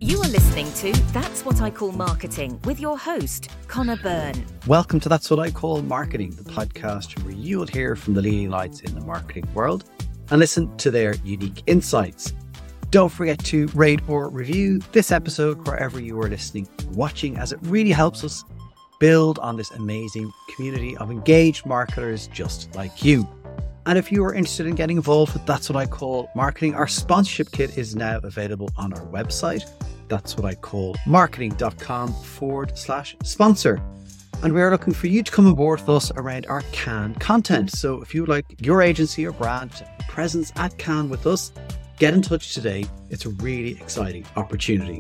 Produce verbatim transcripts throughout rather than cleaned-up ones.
You are listening to That's What I Call Marketing with your host, Connor Byrne. Welcome to That's What I Call Marketing, the podcast where you will hear from the leading lights in the marketing world and listen to their unique insights. Don't forget to rate or review this episode wherever you are listening or watching, as it really helps us build on this amazing community of engaged marketers just like you. And if you are interested in getting involved with That's What I Call Marketing, our sponsorship kit is now available on our website. That's what I call marketing.com forward slash sponsor. And we are looking for you to come aboard with us around our Cannes content. So if you would like your agency or brand to have a presence at Cannes with us, get in touch today. It's a really exciting opportunity.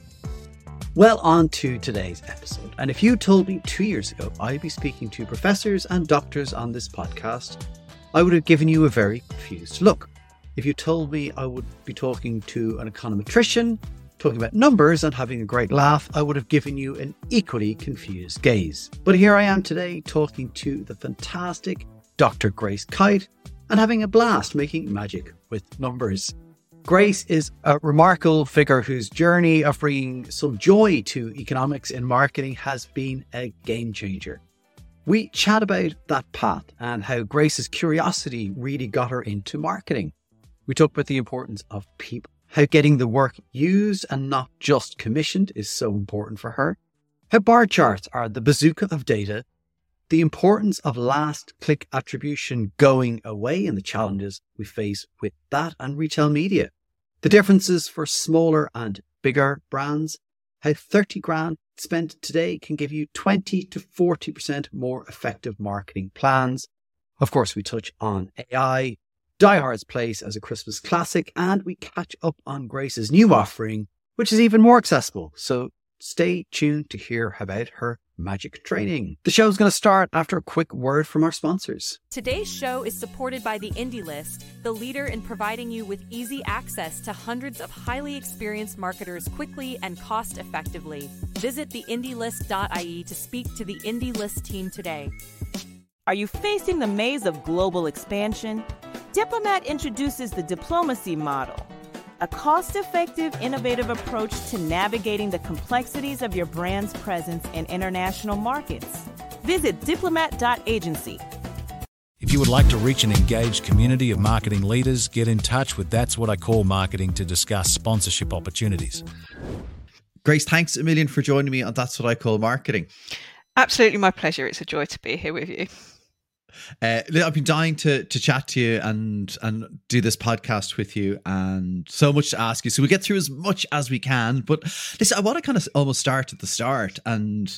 Well, on to today's episode. And if you told me two years ago I'd be speaking to professors and doctors on this podcast, I would have given you a very confused look. If you told me I would be talking to an econometrician, talking about numbers and having a great laugh, I would have given you an equally confused gaze. But here I am today talking to the fantastic Doctor Grace Kite and having a blast making magic with numbers. Grace is a remarkable figure whose journey of bringing some joy to economics in marketing has been a game changer. We chat about that path and how Grace's curiosity really got her into marketing. We talk about the importance of people, how getting the work used and not just commissioned is so important for her, how bar charts are the bazooka of data, the importance of last click attribution going away and the challenges we face with that and retail media, the differences for smaller and bigger brands, how thirty grand spent today can give you twenty to forty percent more effective marketing plans. Of course, we touch on A I, Die Hard's place as a Christmas classic, and we catch up on Grace's new offering, which is even more accessible. So stay tuned to hear about her magic training. The show's going to start after a quick word from our sponsors. Today's show is supported by the Indie List, the leader in providing you with easy access to hundreds of highly experienced marketers quickly and cost effectively. Visit the indie list dot I E to speak to the Indie List team today. Are you facing the maze of global expansion? Diplomat introduces the Diplomacy Model, a cost-effective, innovative approach to navigating the complexities of your brand's presence in international markets. Visit diplomat dot agency. If you would like to reach an engaged community of marketing leaders, get in touch with That's What I Call Marketing to discuss sponsorship opportunities. Grace, thanks a million for joining me on That's What I Call Marketing. Absolutely my pleasure. It's a joy to be here with you. Uh, I've been dying to to chat to you and and do this podcast with you, and so much to ask you. So we get through as much as we can. But listen, I want to kind of almost start at the start. And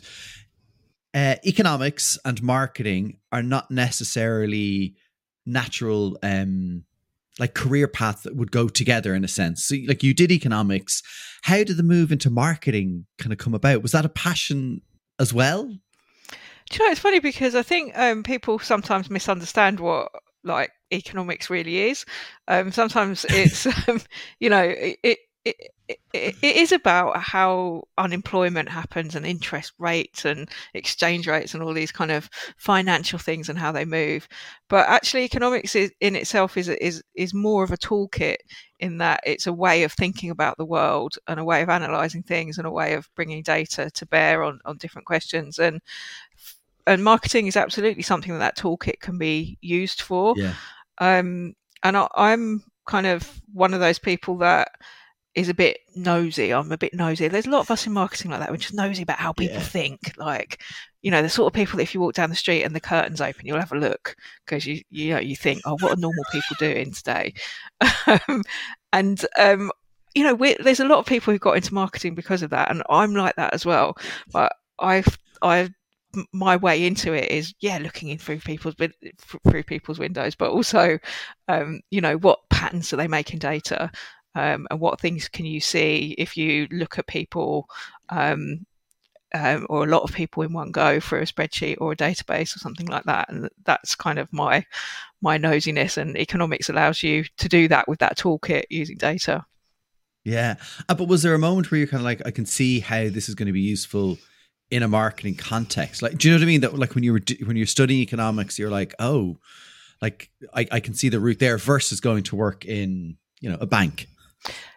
uh, economics and marketing are not necessarily natural, um, like career paths that would go together in a sense. So, like you did economics. How did the move into marketing kind of come about? Was that a passion as well? Do you know, it's funny because I think um, people sometimes misunderstand what like economics really is. Um, sometimes it's, um, you know, it, it, it, it, it is about how unemployment happens and interest rates and exchange rates and all these kind of financial things and how they move. But actually economics is, in itself is, is, is more of a toolkit, in that it's a way of thinking about the world and a way of analysing things and a way of bringing data to bear on, on different questions. And And marketing is absolutely something that that toolkit can be used for. Yeah. Um, and I, I'm kind of one of those people that is a bit nosy. I'm a bit nosy. There's a lot of us in marketing like that. We're just nosy about how people Yeah. think. Like, you know, the sort of people that if you walk down the street and the curtain's open, you'll have a look because you, you know, you think, oh, what are normal people doing today? um, and, um, you know, we're, there's a lot of people who got into marketing because of that. And I'm like that as well. But I've, I've, my way into it is yeah looking in through people's through people's windows, but also um you know, what patterns do they make in data, um and what things can you see if you look at people um, um or a lot of people in one go through a spreadsheet or a database or something like that. And that's kind of my my nosiness, and economics allows you to do that with that toolkit using data. Yeah. Uh, but was there a moment where you're kind of like, I can see how this is going to be useful in a marketing context? Like, do you know what I mean? That like when you were, when you're studying economics, you're like, oh, like I, I can see the route there versus going to work in, you know, a bank.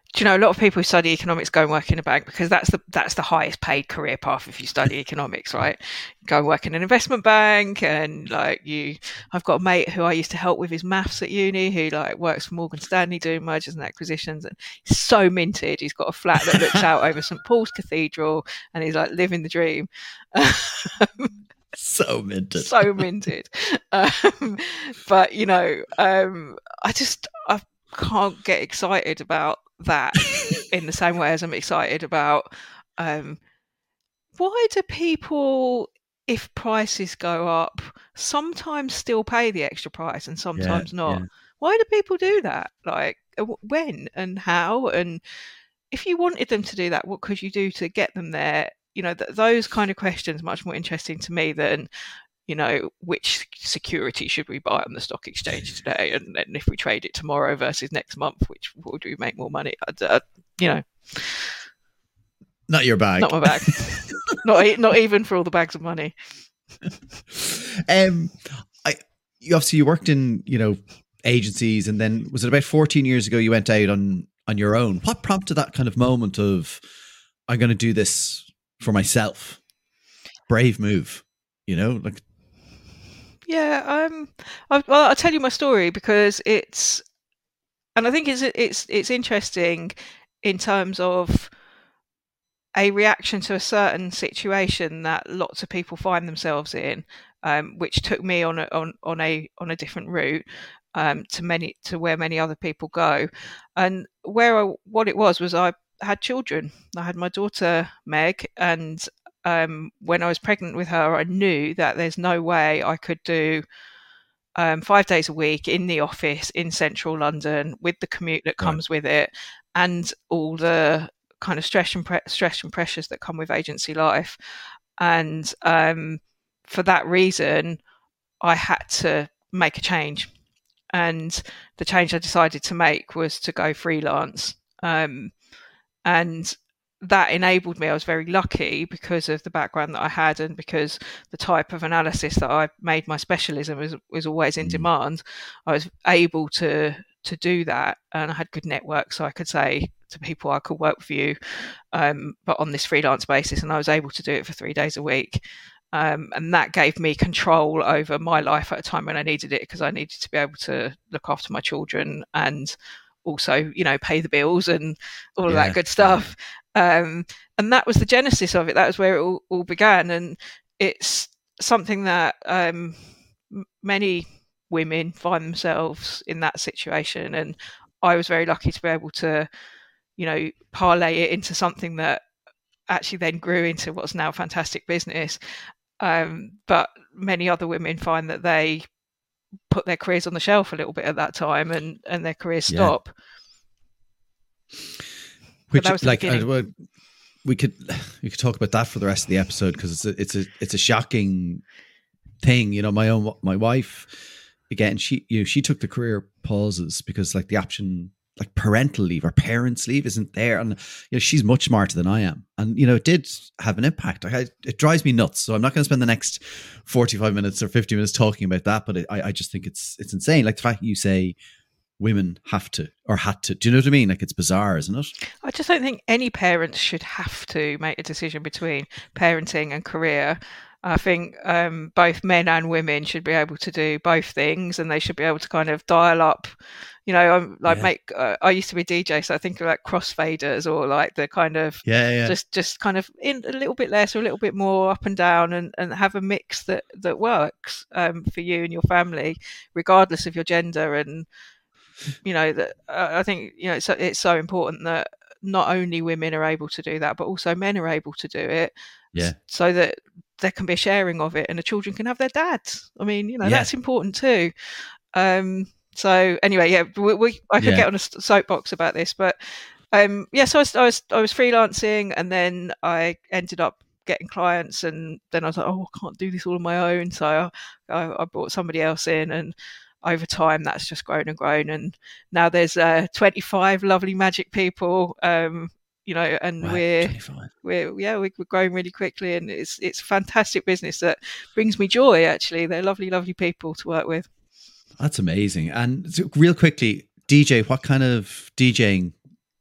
do you know, a lot of people who study economics go and work in a bank because that's the that's the highest paid career path if you study economics, right? Go and work in an investment bank, and like you, I've got a mate who I used to help with his maths at uni, who like works for Morgan Stanley doing mergers and acquisitions, and he's so minted. He's got a flat that looks out over Saint Paul's Cathedral, and he's like living the dream. So minted. So minted. Um, but you know, um, I just I can't get excited about that in the same way as I'm excited about um why do people, if prices go up, sometimes still pay the extra price and sometimes yeah, not yeah. Why do people do that? Like when and how? And if you wanted them to do that, what could you do to get them there? You know, th- those kind of questions are much more interesting to me than, you know, which security should we buy on the stock exchange today? And then if we trade it tomorrow versus next month, which would we make more money? I, I, you know. Not your bag. Not my bag. not, not even for all the bags of money. um, I you obviously you worked in, you know, agencies, and then was it about fourteen years ago you went out on, on your own? What prompted that kind of moment of, I'm going to do this for myself? Brave move, you know, like. Yeah, um, I, well, I'll tell you my story because it's, and I think it's it's it's interesting in terms of a reaction to a certain situation that lots of people find themselves in, um, which took me on a on on a on a different route um, to many to where many other people go, and where I, what it was was I had children. I had my daughter Meg, and Um, when I was pregnant with her, I knew that there's no way I could do um, five days a week in the office in central London with the commute that comes right. with it, and all the kind of stress and pre- stress and pressures that come with agency life. And um, for that reason, I had to make a change. And the change I decided to make was to go freelance. Um, and that enabled me. I was very lucky because of the background that I had, and because the type of analysis that I made my specialism was was always in mm. demand. I was able to to do that, and I had good networks, so I could say to people, I could work for you, um, but on this freelance basis, and I was able to do it for three days a week. Um, and that gave me control over my life at a time when I needed it, because I needed to be able to look after my children and also, you know, pay the bills and all of yeah. that good stuff. Um, and that was the genesis of it. That was where it all, all began. And it's something that um, m- many women find themselves in that situation. And I was very lucky to be able to, you know, parlay it into something that actually then grew into what's now a fantastic business. Um, but many other women find that they put their careers on the shelf a little bit at that time, and, and their careers stop. Yeah. Which, like, I, we could we could talk about that for the rest of the episode, because it's a, it's a it's a shocking thing. You know, my own my wife, again, she you know she took the career pauses because like the option, like parental leave or parents leave, isn't there, and you know she's much smarter than I am, and you know it did have an impact. I, it drives me nuts. So I'm not going to spend the next forty-five minutes or fifty minutes talking about that, but it, I I just think it's it's insane. Like the fact that you say women have to or had to. Do you know what I mean? Like, it's bizarre, isn't it? I just don't think any parents should have to make a decision between parenting and career. I think um, both men and women should be able to do both things, and they should be able to kind of dial up. You know, I'm like yeah. make. Uh, I used to be a D J, so I think of like crossfaders, or like the kind of yeah, yeah. just just kind of in a little bit less or a little bit more up and down, and, and have a mix that that works um, for you and your family, regardless of your gender. And you know that uh, I think you know it's it's so important that not only women are able to do that, but also men are able to do it. Yeah. So that there can be a sharing of it, and the children can have their dads. I mean, you know, yeah. that's important too. Um, so anyway, yeah, we, we I could yeah. get on a soapbox about this, but um, yeah. So I was, I was I was freelancing, and then I ended up getting clients, and then I was like, oh, I can't do this all on my own. So I, I brought somebody else in, and over time that's just grown and grown, and now there's uh, twenty-five lovely magic people. Um, You know, and wow, we're twenty-five. we're yeah we're growing really quickly, and it's it's a fantastic business that brings me joy. Actually, they're lovely, lovely people to work with. That's amazing. And so real quickly, D J, what kind of DJing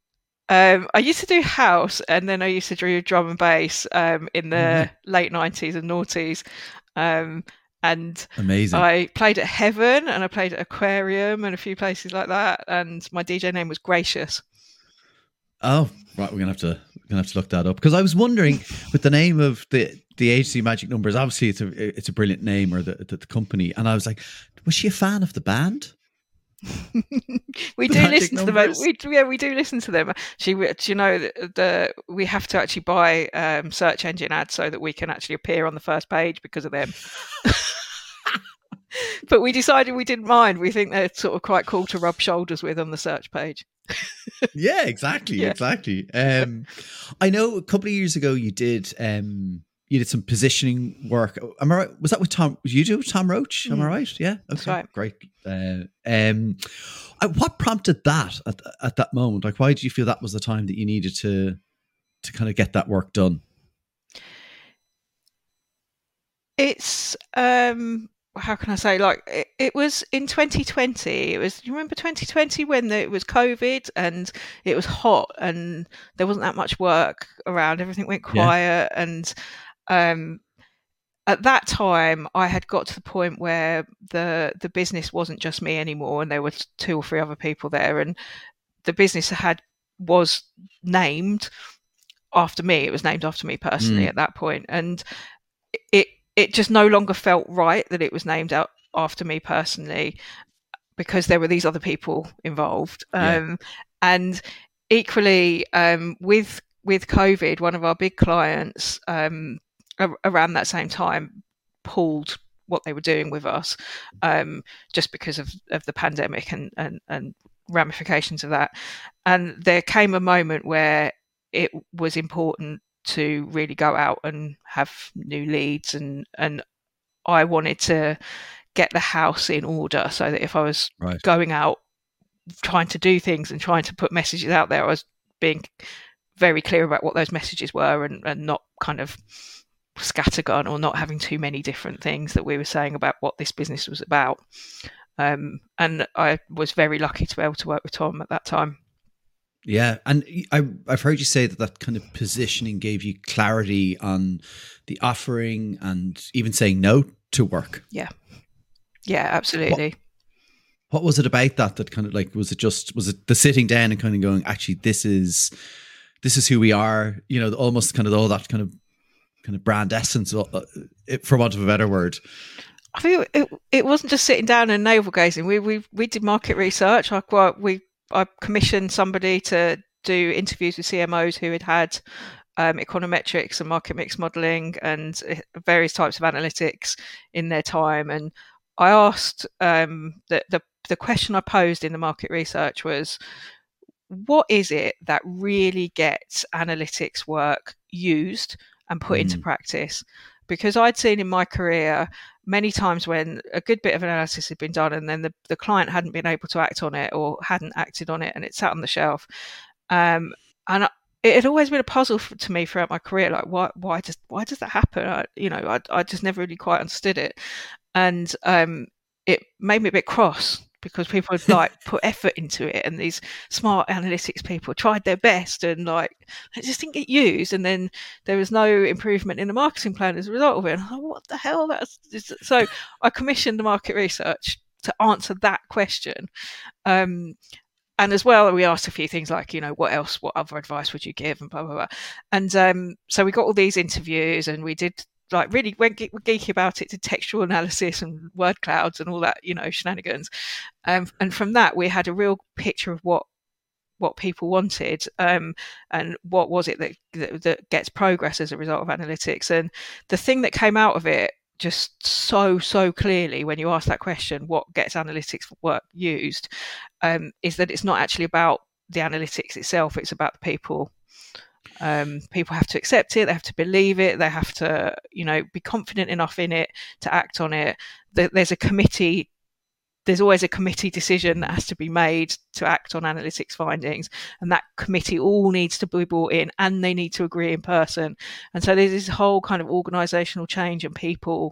Um, I used to do house, and then I used to do drum and bass um, in the mm-hmm. late nineties and noughties. Um, and amazing. I played at Heaven, and I played at Aquarium, and a few places like that. And my D J name was Gracious. Oh, right. We're gonna have to we're gonna have to look that up, because I was wondering with the name of the the Agency Magic Numbers. Obviously, it's a it's a brilliant name, or the the, the company, and I was like, was she a fan of the band? we the do listen numbers. to them. We, yeah, we do listen to them. She, do you know, the, the we have to actually buy um, search engine ads so that we can actually appear on the first page because of them. But we decided we didn't mind. We think they're sort of quite cool to rub shoulders with on the search page. Yeah, exactly, yeah. exactly. Um, I know a couple of years ago you did. Um, You did some positioning work. Am I right? Was that with Tom? You do with Tom Roach? Am mm. I right? Yeah. Okay. That's right. Great. Uh, um, what prompted that at at that moment? Like, why did you feel that was the time that you needed to to kind of get that work done? It's um, how can I say? Like, it, it was in twenty twenty. It was. You remember twenty twenty when the, it was COVID and it was hot and there wasn't that much work around. Everything went quiet yeah. and. Um, at that time, I had got to the point where the the business wasn't just me anymore, and there were two or three other people there, and the business had was named after me. It was named after me personally mm. at that point, and it it just no longer felt right that it was named out after me personally, because there were these other people involved, yeah. um, and equally um, with with COVID, one of our big clients. Um, around that same time pulled what they were doing with us um, just because of, of the pandemic and, and, and ramifications of that. And there came a moment where it was important to really go out and have new leads. And, and I wanted to get the house in order so that if I was right. going out trying to do things and trying to put messages out there, I was being very clear about what those messages were and, and not kind of scattergun or not having too many different things that we were saying about what this business was about. Um, and I was very lucky to be able to work with Tom at that time. Yeah. And I, I've heard you say that that kind of positioning gave you clarity on the offering and even saying no to work. Yeah. Yeah, absolutely. What, what was it about that that kind of like, was it just, was it the sitting down and kind of going, actually, this is, this is who we are, you know, almost kind of all that kind of kind of brand essence, uh, for want of a better word. I think it, it wasn't just sitting down and navel gazing. We we we did market research. I well, we I commissioned somebody to do interviews with C M Os who had had um, econometrics and market mix modelling and various types of analytics in their time. And I asked um, the the the question I posed in the market research was, what is it that really gets analytics work used and put mm. into practice? Because I'd seen in my career many times when a good bit of analysis had been done and then the, the client hadn't been able to act on it or hadn't acted on it and it sat on the shelf. Um, and I, it had always been a puzzle for, to me throughout my career. Like, why, why does, why does that happen? I, you know, I, I just never really quite understood it. And um, it made me a bit cross, because people had like put effort into it, and these smart analytics people tried their best, and like it just didn't get used. And then there was no improvement in the marketing plan as a result of it. And I thought, what the hell? That's so I commissioned the market research to answer that question. Um, and as well, we asked a few things like, you know, what else, what other advice would you give, and blah blah blah. And um, so we got all these interviews, and we did. Like really went ge- geeky about it, to textual analysis and word clouds and all that, you know, shenanigans. Um, and from that, we had a real picture of what what people wanted, um, and what was it that, that that gets progress as a result of analytics. And the thing that came out of it just so so clearly, when you ask that question, what gets analytics work used, um, is that it's not actually about the analytics itself; it's about the people. Um, people have to accept it, they have to believe it, they have to, you know, be confident enough in it to act on it. There's a committee, there's always a committee decision that has to be made to act on analytics findings, and that committee all needs to be brought in, and they need to agree in person. And so there's this whole kind of organisational change and people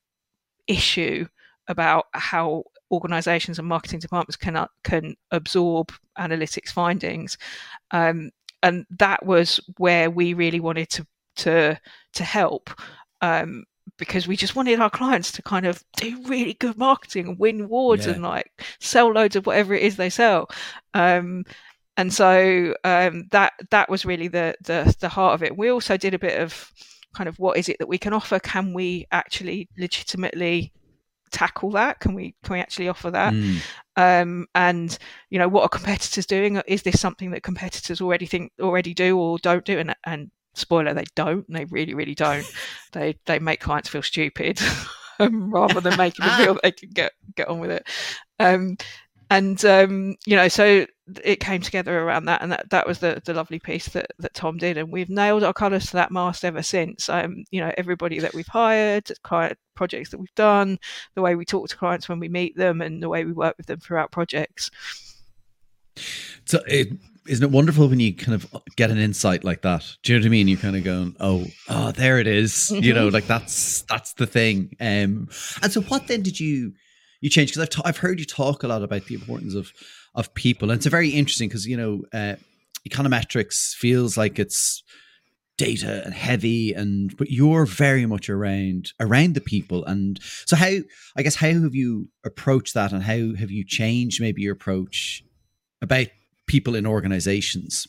issue about how organisations and marketing departments can can absorb analytics findings. Um, and that was where we really wanted to to to help. Um, because we just wanted our clients to kind of do really good marketing and win awards yeah. and like sell loads of whatever it is they sell. Um, and so um, that that was really the, the the heart of it. We also did a bit of kind of what is it that we can offer? Can we actually legitimately tackle that? Can we can we actually offer that? Mm. Um, and you know, what are competitors doing? Is this something that competitors already think already do or don't do? And and spoiler, they don't. They really, really don't. they they make clients feel stupid um, rather than making them feel they can get get on with it. Um, and um, you know, so it came together around that, and that, that was the, the lovely piece that, that Tom did, and we've nailed our colours to that mast ever since. Um, you know, everybody that we've hired, client projects that we've done, the way we talk to clients when we meet them, and the way we work with them throughout projects. So it. Isn't it wonderful when you kind of get an insight like that? Do you know what I mean? You're kind of going, oh, oh, there it is. Mm-hmm. You know, like that's that's the thing. Um, and so, what then did you you change? Because I've ta- I've heard you talk a lot about the importance of of people, and it's a very interesting because you know, uh, econometrics feels like it's data and heavy, and but you're very much around around the people. And so, how I guess how have you approached that, and how have you changed maybe your approach about people in organizations?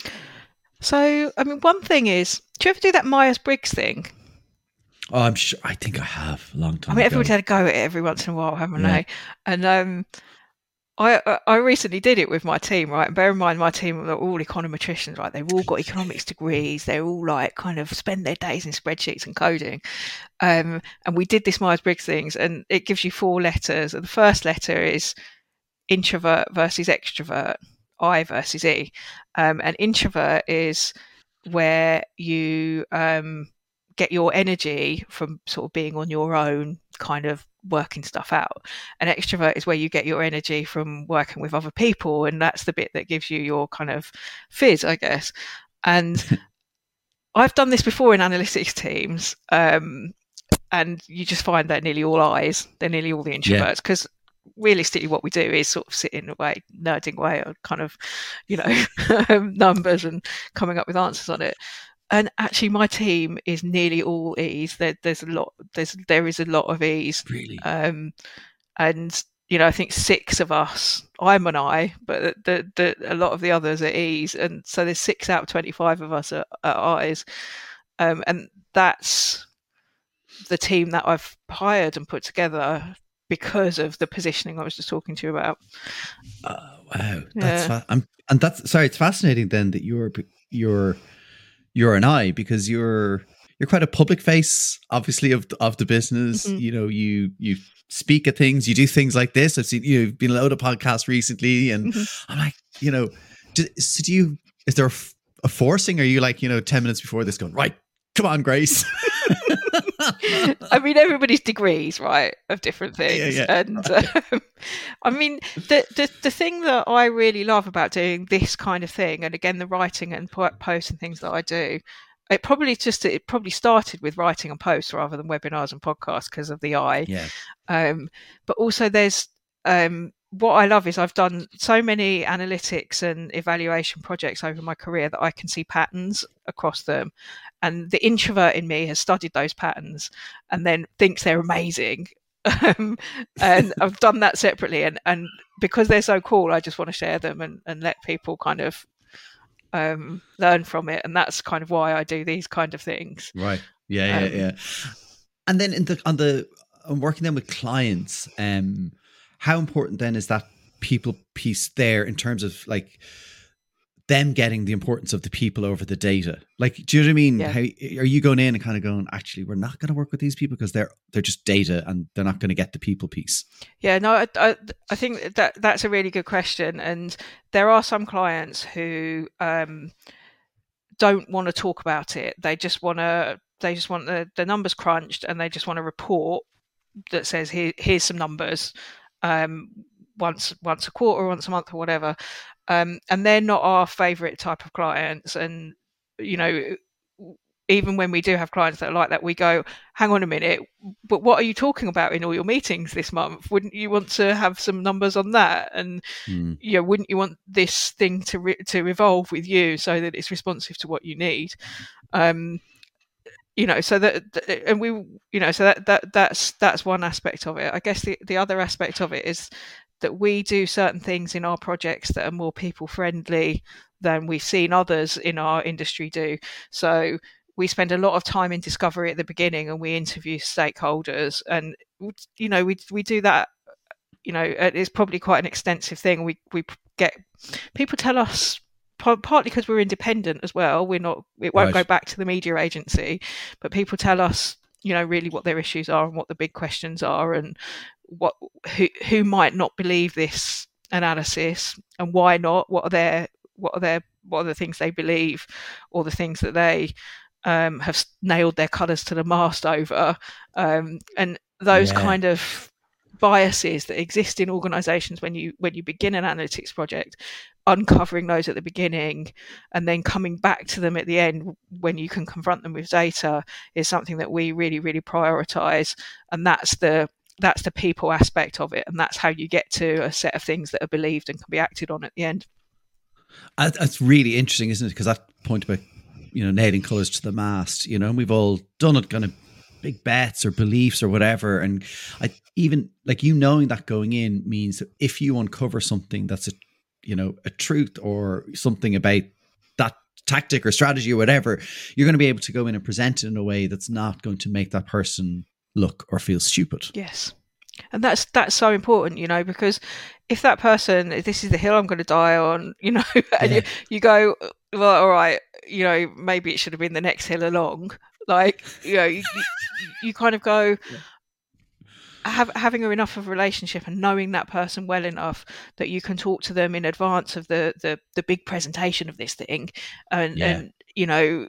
So, I mean, one thing is, do you ever do that Myers-Briggs thing? Oh, I'm sure. I think I have a long time I mean, ago. everyone's had a go at it every once in a while, haven't yeah. they? And um, I I recently did it with my team, right? And bear in mind, my team are all econometricians, right? They've all got economics degrees. They're all like kind of spend their days in spreadsheets and coding. Um, and we did this Myers-Briggs things, and it gives you four letters. And the first letter is introvert versus extrovert. I versus E. Um, an introvert is where you um, get your energy from sort of being on your own, kind of working stuff out. An extrovert is where you get your energy from working with other people, and that's the bit that gives you your kind of fizz, I guess. And I've done this before in analytics teams, um, and you just find they're nearly all I's. They're nearly all the introverts because. Yeah. Realistically, what we do is sort of sitting away, nerding away on kind of, you know, numbers and coming up with answers on it. And actually, my team is nearly all E's. There, there's a lot. There's there is a lot of E's. Really. Um, and you know, I think six of us. I'm an I, but the, the a lot of the others are E's, and so there's six out of twenty-five of us are, are I's. Um, and that's the team that I've hired and put together. Because of the positioning I was just talking to you about. Oh, wow, that's yeah. fa- I'm, and that's sorry. It's fascinating then that you're you're you're an I because you're you're quite a public face, obviously of of the business. Mm-hmm. You know, you you speak at things, you do things like this. I've seen you've been a load of podcasts recently, and mm-hmm. I'm like, you know, do, so do you? Is there a, a forcing? Are you like, you know, ten minutes before this going right? Come on, Grace. I mean, everybody's degrees, right, of different things. Yeah, yeah. And um, I mean, the, the the thing that I really love about doing this kind of thing, and again, the writing and posts and things that I do, it probably just it probably started with writing and posts rather than webinars and podcasts because of the I. Yeah. Um, but also, there's um, what I love is I've done so many analytics and evaluation projects over my career that I can see patterns across them. And the introvert in me has studied those patterns and then thinks they're amazing. Um, and I've done that separately. And, and because they're so cool, I just want to share them and, and let people kind of um, learn from it. And that's kind of why I do these kind of things. Right. Yeah, yeah, um, yeah. And then in the, on the on working then with clients, um, how important then is that people piece there in terms of like them getting the importance of the people over the data? Like, do you know what I mean? Yeah. How are you going in and kind of going, actually, we're not going to work with these people because they're they're just data and they're not going to get the people piece? Yeah, no, I, I, I think that that's a really good question. And there are some clients who um, don't want to talk about it. They just want to, they just want the, the numbers crunched, and they just want a report that says, Here, here's some numbers um, once once a quarter, once a month, or whatever. Um, and they're not our favourite type of clients. And, you know, even when we do have clients that are like that, we go, hang on a minute, but what are you talking about in all your meetings this month? Wouldn't you want to have some numbers on that? And mm. you know, wouldn't you want this thing to re- to evolve with you so that it's responsive to what you need? Um, you know, so that, and we, you know, so that, that that's that's one aspect of it. I guess the, the other aspect of it is that we do certain things in our projects that are more people friendly than we've seen others in our industry do. So we spend a lot of time in discovery at the beginning, and we interview stakeholders, and you know we we do that. You know, it's probably quite an extensive thing. We we get people tell us, partly because we're independent as well. We're not. It won't right. go back to the media agency, but people tell us, you know, really what their issues are and what the big questions are, and what who who might not believe this analysis and why not. What are their what are their what are the things they believe, or the things that they Um, have nailed their colours to the mast over, um, and those yeah. kind of biases that exist in organisations when you when you begin an analytics project, uncovering those at the beginning and then coming back to them at the end when you can confront them with data is something that we really really prioritise, and that's the that's the people aspect of it, and that's how you get to a set of things that are believed and can be acted on at the end. That's really interesting, isn't it? Because that point about, you know, nailing colours to the mast, you know, and we've all done it, kind of big bets or beliefs or whatever. And I even like, you knowing that going in means that if you uncover something that's a, you know, a truth or something about that tactic or strategy or whatever, you're going to be able to go in and present it in a way that's not going to make that person look or feel stupid. Yes. And that's that's so important, you know, because if that person, this is the hill I'm going to die on, you know, and yeah. you, you go, well, all right, you know, maybe it should have been the next hill along. Like, you know, you, you, you kind of go, yeah. have, having enough of a relationship and knowing that person well enough that you can talk to them in advance of the the, the big presentation of this thing, and yeah. and you know,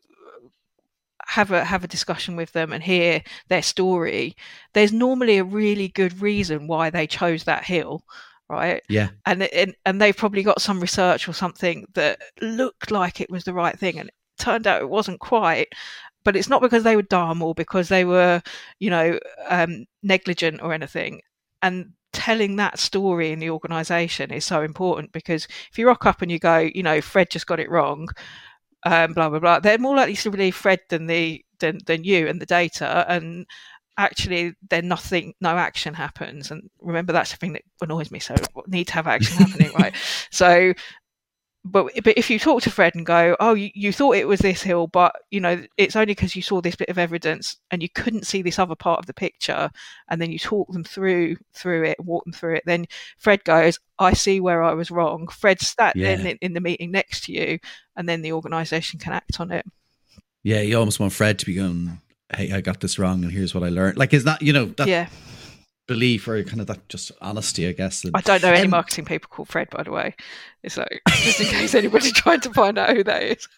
have a have a discussion with them and hear their story. There's normally a really good reason why they chose that hill, right? Yeah. And and and they've probably got some research or something that looked like it was the right thing, and it turned out it wasn't quite. But it's not because they were dumb or because they were, you know, um, negligent or anything. And telling that story in the organisation is so important, because if you rock up and you go, you know, Fred just got it wrong, Um, blah blah blah, they're more likely to believe Fred than the than than you and the data, and actually then nothing no action happens. And remember, that's the thing that annoys me, so need to have action happening, right? So but but if you talk to Fred and go, oh, you, you thought it was this hill, but you know, it's only because you saw this bit of evidence and you couldn't see this other part of the picture, and then you talk them through through it, walk them through it, then Fred goes, I see where I was wrong. Fred sat yeah. in, in the meeting next to you, and then the organisation can act on it. Yeah, you almost want Fred to be going, hey, I got this wrong and here's what I learned. Like, is that, you know, that yeah. belief or kind of that just honesty, I guess. And, I don't know any um, marketing people called Fred, by the way. So just in case anybody's trying to find out who that is.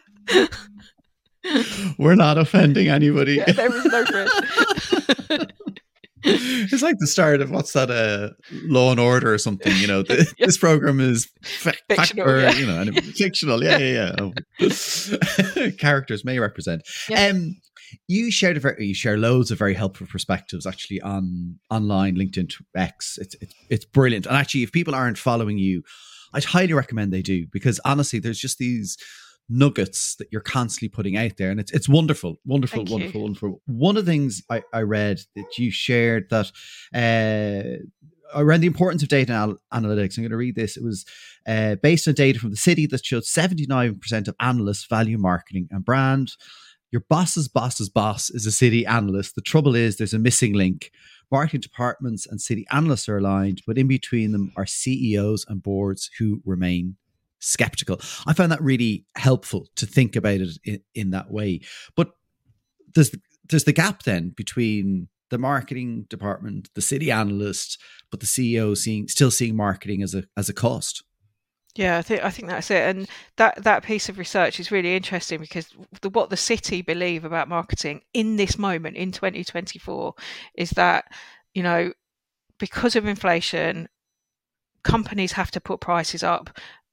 We're not offending anybody. Yeah, there is no Fred. It's like the start of what's that, uh, Law and Order or something, you know, the, yeah. this program is fa- fictional, or, yeah. you know, and fictional. Yeah, yeah, yeah. Oh. Characters may represent. Yeah. Um, you shared a very, you share loads of very helpful perspectives actually on online, LinkedIn, X. It's, it's, it's brilliant. And actually, if people aren't following you, I'd highly recommend they do, because honestly, there's just these nuggets that you're constantly putting out there, and it's it's wonderful, wonderful, Thank wonderful, you. wonderful. One of the things I, I read that you shared that uh, around the importance of data anal- analytics. I'm going to read this. It was uh, based on data from the city that showed seventy-nine percent of analysts value marketing and brand. Your boss's boss's boss is a city analyst. The trouble is there's a missing link. Marketing departments and city analysts are aligned, but in between them are C E Os and boards who remain skeptical. I found that really helpful to think about it in, in that way. But there's there's the gap then between the marketing department, the city analyst, but the C E O seeing still seeing marketing as a as a cost. Yeah, I think I think that's it, and that, that piece of research is really interesting, because the, what the city believe about marketing in this moment in twenty twenty-four is that, you know, because of inflation, companies have to put prices up,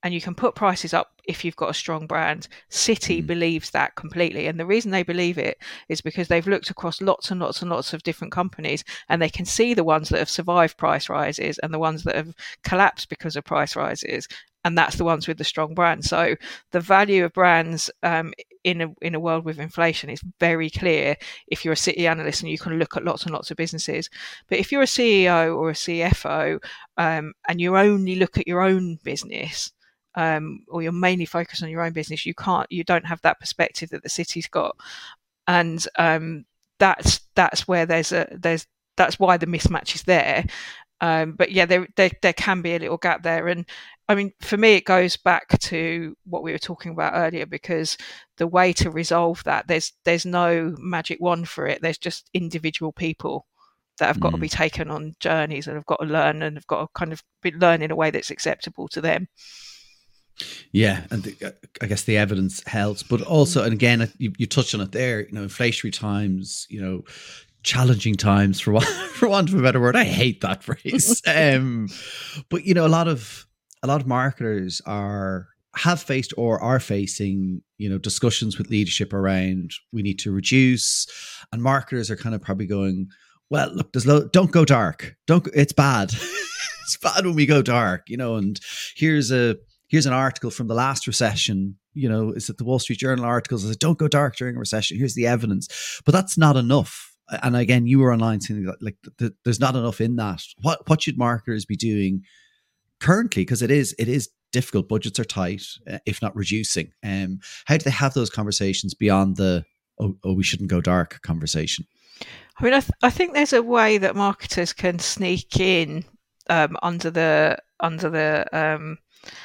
and you can put prices up if you've got a strong brand. City mm. believes that completely. And the reason they believe it is because they've looked across lots and lots and lots of different companies, and they can see the ones that have survived price rises and the ones that have collapsed because of price rises. And that's the ones with the strong brand. So the value of brands um, in a in a world with inflation is very clear if you're a City analyst and you can look at lots and lots of businesses. But if you're a C E O or a C F O um, and you only look at your own business, um, or you're mainly focused on your own business, you can't, you don't have that perspective that the City's got, and um, that's that's where there's a there's that's why the mismatch is there. Um, but yeah, there, there there can be a little gap there, and I mean, for me, it goes back to what we were talking about earlier, because the way to resolve that, there's there's no magic wand for it. There's just individual people that have got mm. to be taken on journeys and have got to learn and have got to kind of be, learn in a way that's acceptable to them. Yeah, and the, I guess the evidence helps, but also, and again, you, you touched on it there. You know, inflationary times. You know, challenging times, for want, for want of a better word. I hate that phrase. um, but you know, a lot of a lot of marketers are have faced or are facing, you know, discussions with leadership around we need to reduce, and marketers are kind of probably going, well, look, there's lo- don't go dark. Don't. It's bad. It's bad when we go dark. You know, and here's a here's an article from the last recession. You know, is it the Wall Street Journal articles? Is it don't go dark during a recession? Here's the evidence, but that's not enough. And again, you were online saying that, like, the, the, there's not enough in that. What what should marketers be doing currently? Because it is it is difficult. Budgets are tight, if not reducing. Um, how do they have those conversations beyond the oh, oh we shouldn't go dark conversation? I mean, I, th- I think there's a way that marketers can sneak in um, under the under the. Um,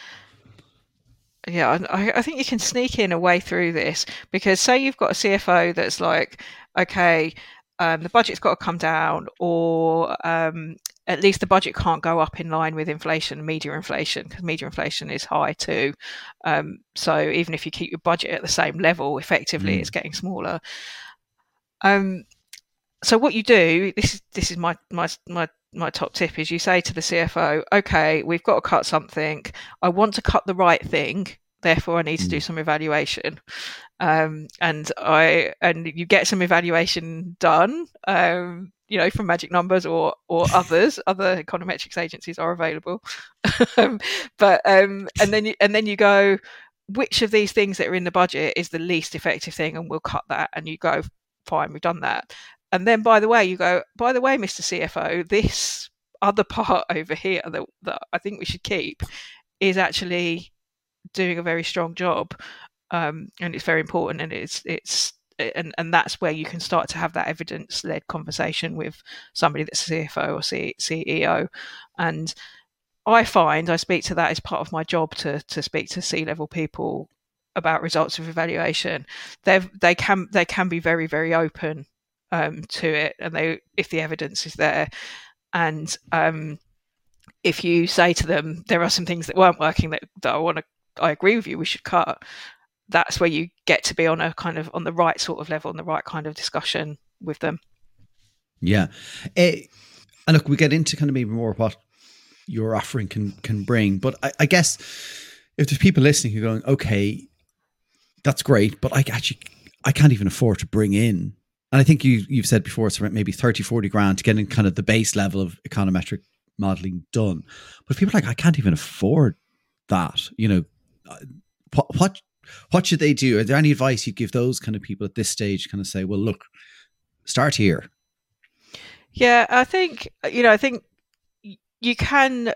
yeah, I, I think you can sneak in a way through this, because say you've got a C F O that's like, okay, Um, the budget's got to come down, or um, at least the budget can't go up in line with inflation, media inflation, because media inflation is high too. Um, so even if you keep your budget at the same level, effectively mm. it's getting smaller. Um, so what you do, this is this is my my my my top tip, is you say to the C F O, okay, we've got to cut something. I want to cut the right thing. Therefore, I need to do some evaluation, um, and I and you get some evaluation done, um, you know, from Magic Numbers or or others. Other econometrics agencies are available, um, but um, and then you, and then you go, which of these things that are in the budget is the least effective thing, and we'll cut that. And you go, fine, we've done that. And then, by the way, you go, by the way, Mister C F O, this other part over here that that I think we should keep is actually doing a very strong job, um, and it's very important, and it's it's and and that's where you can start to have that evidence-led conversation with somebody that's a C F O or C- CEO. And I find I speak to that as part of my job, to to speak to C-level people about results of evaluation. They they can they can be very very open um, to it, and they if the evidence is there, and um, if you say to them there are some things that weren't working that, that I want to I agree with you, we should cut, that's where you get to be on a kind of on the right sort of level and the right kind of discussion with them. Yeah. Uh, and look, we get into kind of maybe more what your offering can can bring, but I, I guess if there's people listening who are going, okay, that's great, but I actually I can't even afford to bring in, and I think you you've said before it's around maybe thirty, forty grand to get in kind of the base level of econometric modeling done. But if people are like, I can't even afford that, you know, What, what what should they do? Are there any advice you'd give those kind of people at this stage? Kind of say, well, look, start here. Yeah, I think you know. I think you can,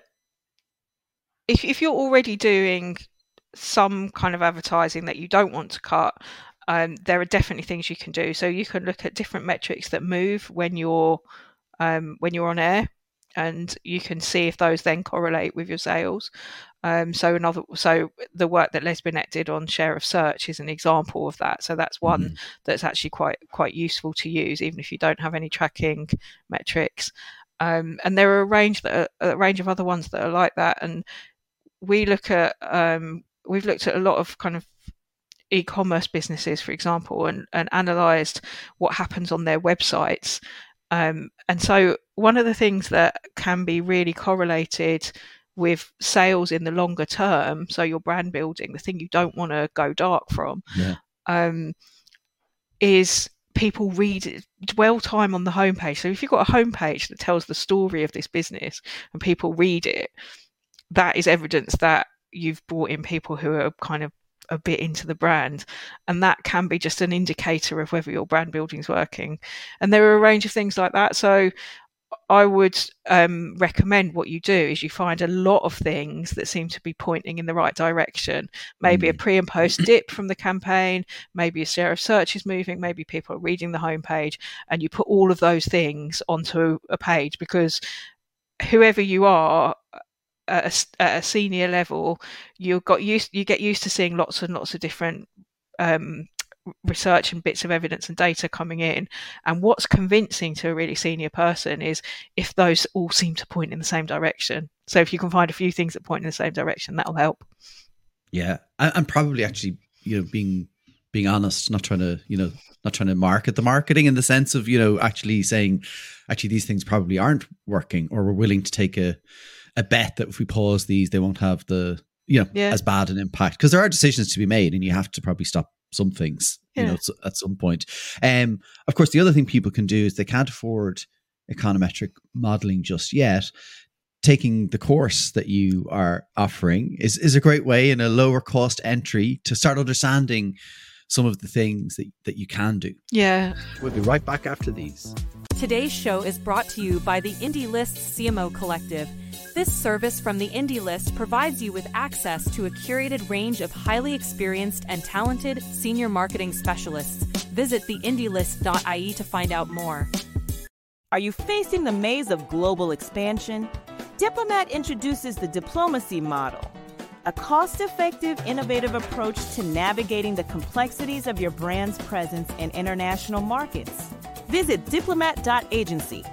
if if you're already doing some kind of advertising that you don't want to cut, um, there are definitely things you can do. So you can look at different metrics that move when you're um, when you're on air, and you can see if those then correlate with your sales. Um, so another, so the work that Les Binet did on share of search is an example of that. So that's one mm-hmm. that's actually quite quite useful to use, even if you don't have any tracking metrics. Um, and there are a range that are, a range of other ones that are like that. And we look at um, we've looked at a lot of kind of e-commerce businesses, for example, and and analysed what happens on their websites. Um, and so one of the things that can be really correlated with sales in the longer term, so your brand building, the thing you don't want to go dark from, Yeah. um, is people read, dwell time on the homepage. So if you've got a homepage that tells the story of this business and people read it, that is evidence that you've brought in people who are kind of a bit into the brand, and that can be just an indicator of whether your brand building is working. And there are a range of things like that. So I would um, recommend what you do is you find a lot of things that seem to be pointing in the right direction. Maybe mm. a pre and post dip from the campaign, maybe a share of search is moving, maybe people are reading the homepage, and you put all of those things onto a page, because whoever you are at a, at a senior level, you got used you get used to seeing lots and lots of different um, research and bits of evidence and data coming in. And what's convincing to a really senior person is if those all seem to point in the same direction. So if you can find a few things that point in the same direction, that'll help. Yeah, and probably actually, you know, being being honest, not trying to, you know, not trying to market the marketing in the sense of, you know, actually saying, actually these things probably aren't working, or we're willing to take a a bet that if we pause these, they won't have the, you know, yeah. as bad an impact, because there are decisions to be made, and you have to probably stop some things, yeah. you know, at some point. Um, of course, the other thing people can do is they can't afford econometric modeling just yet. Taking the course that you are offering is, is a great way, in a lower cost entry, to start understanding some of the things that, that you can do. Yeah. We'll be right back after these. Today's show is brought to you by the Indie List C M O Collective. This service from the Indie List provides you with access to a curated range of highly experienced and talented senior marketing specialists. Visit the indie list dot I E to find out more. Are you facing the maze of global expansion? Diplomat introduces the diplomacy model, a cost-effective, innovative approach to navigating the complexities of your brand's presence in international markets. Visit diplomat dot agency.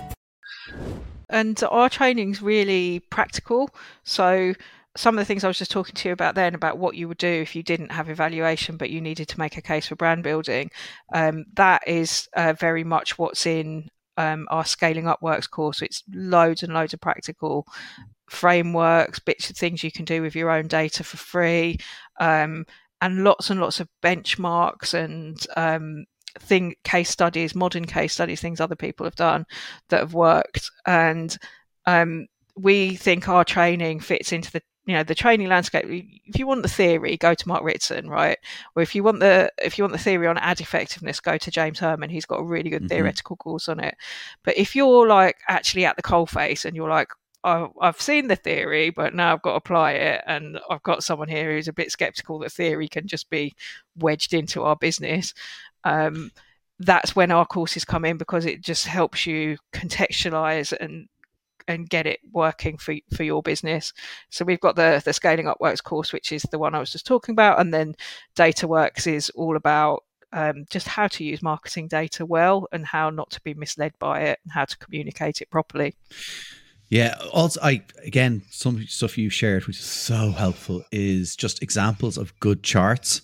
And our training's really practical. So some of the things I was just talking to you about then, about what you would do if you didn't have evaluation but you needed to make a case for brand building, um, that is uh, very much what's in um, our Scaling Up Works course. It's loads and loads of practical frameworks, bits of things you can do with your own data for free, um, and lots and lots of benchmarks and um, thing case studies, modern case studies, things other people have done that have worked. And um, we think our training fits into the, you know, the training landscape. If you want the theory, go to Mark Ritson, right? Or if you want the if you want the theory on ad effectiveness, go to James Herman. He's got a really good mm-hmm. theoretical course on it. But if you're like actually at the coalface and you're like, oh, I've seen the theory, but now I've got to apply it, and I've got someone here who's a bit skeptical that theory can just be wedged into our business, um, that's when our courses come in, because it just helps you contextualize and and get it working for for your business. So we've got the the Scaling Up Works course, which is the one I was just talking about, and then Data Works is all about um, just how to use marketing data well and how not to be misled by it and how to communicate it properly. Yeah. Also, I again, some stuff you shared, which is so helpful, is just examples of good charts.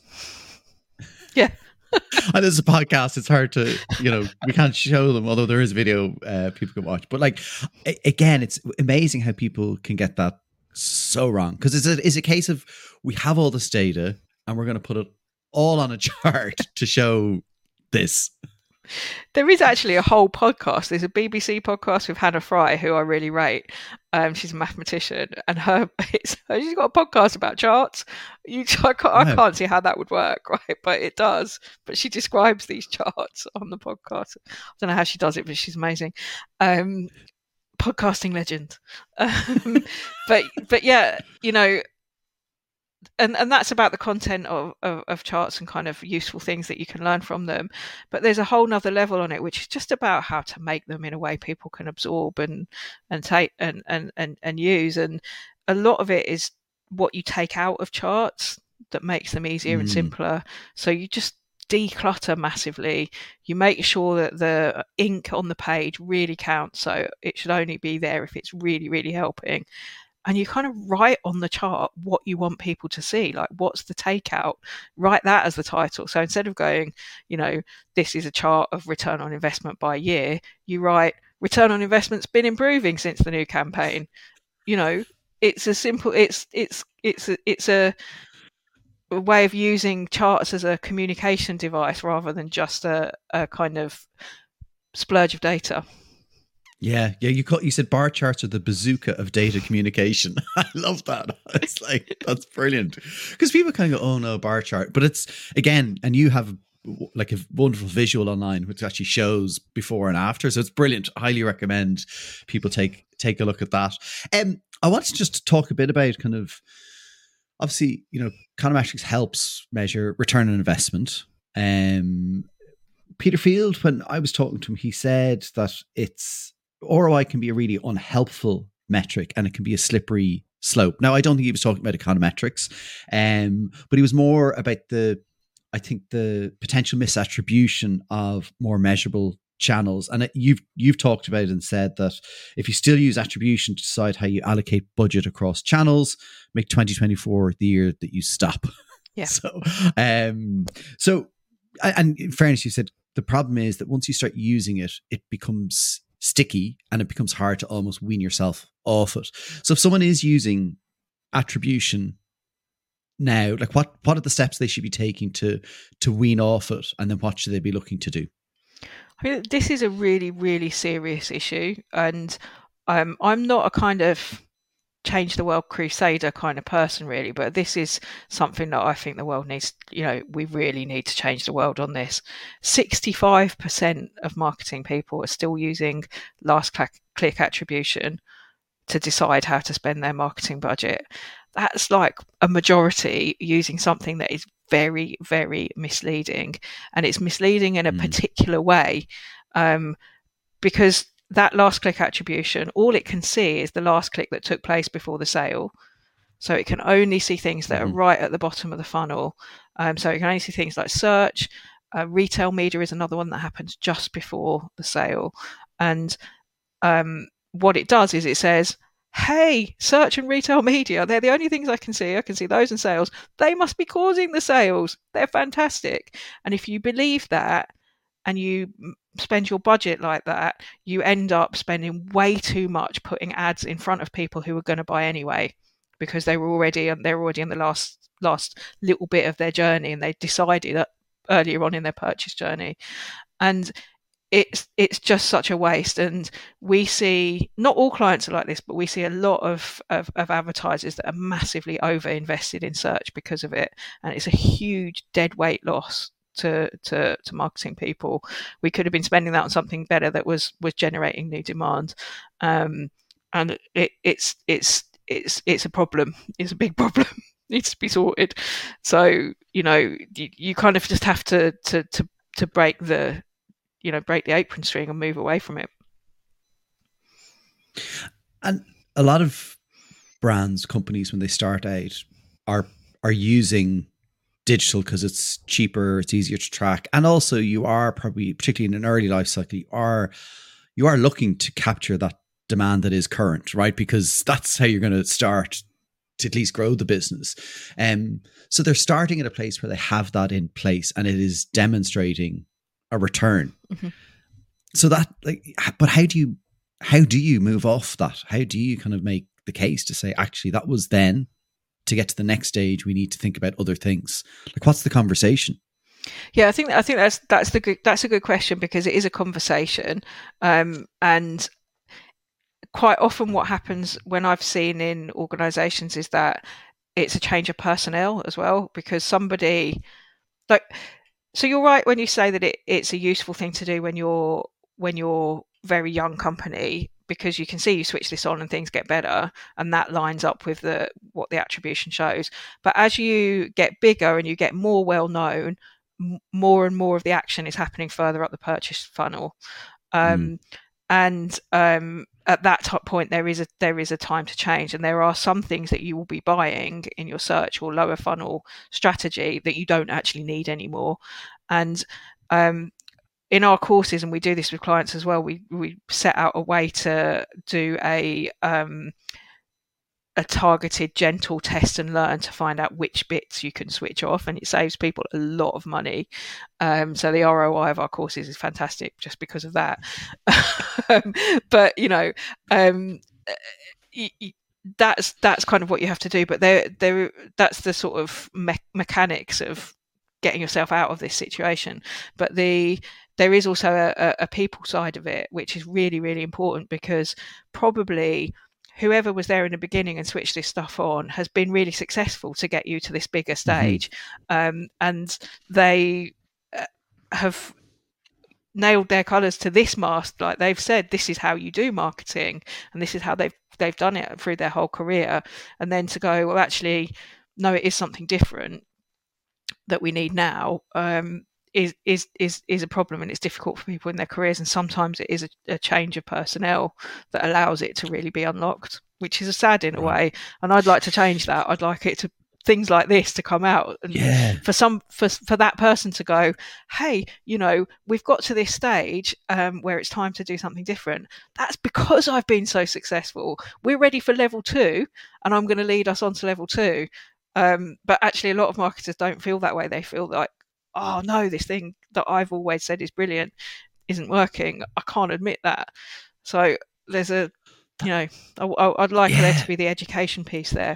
Yeah. And this is a podcast, it's hard to, you know, we can't show them, although there is video uh, people can watch. But like, a- again, it's amazing how people can get that so wrong. Because it's a, it's a case of, we have all this data and we're going to put it all on a chart to show this. There is actually a whole podcast. There's a B B C podcast with Hannah Fry, who I really rate. Um, she's a mathematician, and her it's, she's got a podcast about charts. You, I, can't, I can't see how that would work, right? But it does. But she describes these charts on the podcast. I don't know how she does it, but she's amazing. Um, podcasting legend. Um, but but yeah, you know. And and that's about the content of, of, of charts and kind of useful things that you can learn from them. But there's a whole nother level on it, which is just about how to make them in a way people can absorb and and take and and, and, and use. And a lot of it is what you take out of charts that makes them easier mm. and simpler. So you just declutter massively. You make sure that the ink on the page really counts. So it should only be there if it's really, really helping. And you kind of write on the chart what you want people to see, like what's the takeout, write that as the title. So instead of going, you know, this is a chart of return on investment by year, you write return on investment's been improving since the new campaign. You know, it's a simple it's it's it's a, it's a, a way of using charts as a communication device rather than just a, a kind of splurge of data. Yeah, yeah. You call, you said bar charts are the bazooka of data communication. I love that. It's like, that's brilliant, because people kind of go, "Oh no, bar chart," but it's, again, and you have like a wonderful visual online which actually shows before and after, so it's brilliant. I highly recommend people take take a look at that. Um, I wanted to just talk a bit about kind of, obviously, you know, Econometrics helps measure return on investment. Um, Peter Field, when I was talking to him, he said that it's R O I can be a really unhelpful metric and it can be a slippery slope. Now, I don't think he was talking about econometrics, um, but he was more about the, I think, the potential misattribution of more measurable channels. And it, you've you've talked about it and said that if you still use attribution to decide how you allocate budget across channels, make twenty twenty-four the year that you stop. Yeah. So, um, so, and in fairness, you said the problem is that once you start using it, it becomes sticky and it becomes hard to almost wean yourself off it. So if someone is using attribution now, like what what are the steps they should be taking to to wean off it, and then what should they be looking to do? I mean, this is a really, really serious issue, and um, I'm not a kind of change the world crusader kind of person, really, but this is something that I think the world needs, you know, we really need to change the world on this. sixty-five percent of marketing people are still using last click attribution to decide how to spend their marketing budget. That's like a majority using something that is very, very misleading, and it's misleading in a mm. particular way, um, because that last click attribution, all it can see is the last click that took place before the sale. So it can only see things that mm-hmm. are right at the bottom of the funnel. Um, so it can only see things like search. Uh, retail media is another one that happens just before the sale. And um, what it does is it says, hey, search and retail media, they're the only things I can see. I can see those in sales. They must be causing the sales. They're fantastic. And if you believe that, and you spend your budget like that, you end up spending way too much putting ads in front of people who are going to buy anyway, because they were already they're already in the last last little bit of their journey, and they decided that earlier on in their purchase journey. And it's it's just such a waste. And we see, not all clients are like this, but we see a lot of, of, of advertisers that are massively over invested in search because of it, and it's a huge dead weight loss to to to marketing people. We could have been spending that on something better that was was generating new demand, um and it it's it's it's it's a problem. It's a big problem. It needs to be sorted. So, you know, you, you kind of just have to to to to break the you know break the apron string and move away from it. And a lot of brands, companies, when they start out, are are using digital because it's cheaper, it's easier to track, and also you are probably, particularly in an early life cycle, you are you are looking to capture that demand that is current, right? Because that's how you're going to start to at least grow the business. Um, so they're starting at a place where they have that in place, and it is demonstrating a return. Mm-hmm. So that, like, but how do you how do you move off that? How do you kind of make the case to say, actually, that was then? To get to the next stage, we need to think about other things. Like, what's the conversation? Yeah, I think I think that's that's the good that's a good question, because it is a conversation, um, and quite often what happens when I've seen in organisations is that it's a change of personnel as well, because somebody like so you're right when you say that it, it's a useful thing to do when you're when you're very young company, because you can see you switch this on and things get better, and that lines up with the what the attribution shows. But as you get bigger and you get more well known, m- more and more of the action is happening further up the purchase funnel, um, mm. and um, at that top point there is a there is a time to change, and there are some things that you will be buying in your search or lower funnel strategy that you don't actually need anymore. And um, in our courses, and we do this with clients as well, we we set out a way to do a um, a targeted, gentle test and learn to find out which bits you can switch off, and it saves people a lot of money. Um, so the R O I of our courses is fantastic just because of that. um, but you know, um, y- y- that's that's kind of what you have to do. But there, there, that's the sort of me- mechanics of getting yourself out of this situation. But the there is also a, a people side of it, which is really, really important, because probably whoever was there in the beginning and switched this stuff on has been really successful to get you to this bigger stage. Mm-hmm. Um, and they uh, have nailed their colours to this mast. Like they've said, this is how you do marketing, and this is how they've they've done it through their whole career. And then to go, well, actually, no, it is something different that we need now. Um, is is is is a problem, and it's difficult for people in their careers, and sometimes it is a, a change of personnel that allows it to really be unlocked, which is a sad in a way. And I'd like to change that. I'd like it to things like this to come out, and yeah. for some for for that person to go, hey, you know, we've got to this stage um, where it's time to do something different. That's because I've been so successful. We're ready for level two, and I'm going to lead us on to level two. Um, but actually, a lot of marketers don't feel that way. They feel like, oh no, this thing that I've always said is brilliant isn't working. I can't admit that. So there's a, you know, I, I'd like yeah. there to be the education piece there.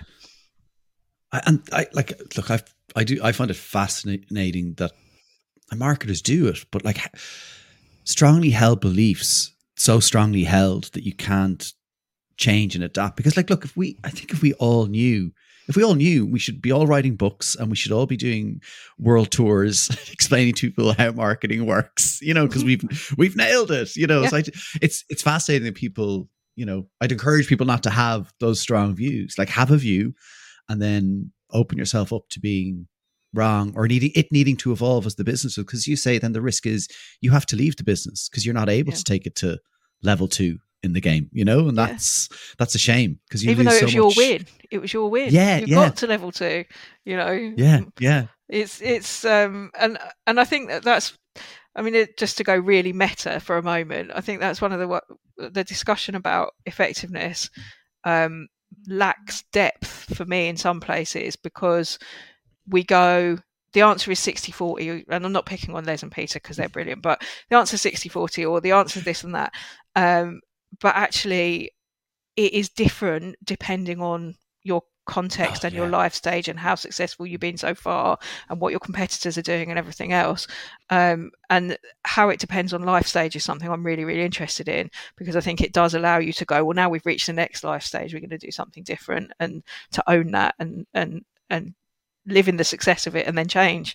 I, and I like, look, I I do, I find it fascinating that marketers do it, but like strongly held beliefs, so strongly held that you can't change and adapt. Because like, look, if we, I think if we all knew, If we all knew, we should be all writing books, and we should all be doing world tours, explaining to people how marketing works. You know, because we've we've nailed it. You know, yeah. so I, it's it's fascinating that people. You know, I'd encourage people not to have those strong views. Like, have a view, and then open yourself up to being wrong or needing it needing to evolve as the business. Because you say then the risk is you have to leave the business because you're not able yeah. to take it to level two in the game, you know, and that's yeah. that's a shame, because you even lose though it so was much. your win, it was your win. Yeah, you yeah. got to level two, you know. Yeah, yeah. It's it's um and and I think that that's, I mean, it, just to go really meta for a moment, I think that's one of the what the discussion about effectiveness um lacks depth for me in some places, because we go, the answer is sixty forty, and I'm not picking on Les and Peter because they're brilliant, but the answer is sixty forty, or the answer is this and that. Um, but actually, it is different depending on your context oh, and yeah. your life stage and how successful you've been so far and what your competitors are doing and everything else. Um, and how it depends on life stage is something I'm really, really interested in, because I think it does allow you to go, well, now we've reached the next life stage, we're going to do something different, and to own that and and and live in the success of it and then change.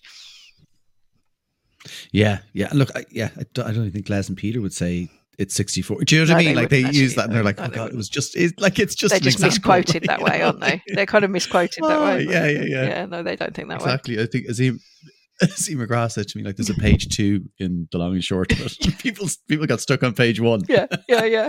Yeah, yeah. And look, I, yeah, I don't, I don't think Les and Peter would say it's sixty-four. Do you know what no, I mean? Like they actually, use that and they're like, no, oh God, it was just, it's like, it's just They're just example. misquoted that way, aren't they? They're kind of misquoted oh, that way. Yeah, yeah, yeah. Yeah, no, they don't think that exactly. way. Exactly. I think Azim, Azim McGrath said to me, like, there's a page two in The Long and Short, but people, people got stuck on page one. Yeah, yeah, yeah.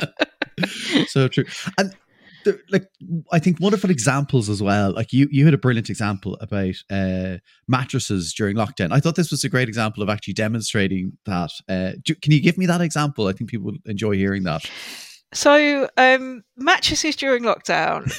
So true. And the, like, I think wonderful examples as well. Like you, you had a brilliant example about uh, mattresses during lockdown. I thought this was a great example of actually demonstrating that. Uh, do, can you give me that example? I think people would enjoy hearing that. So, um, mattresses during lockdown.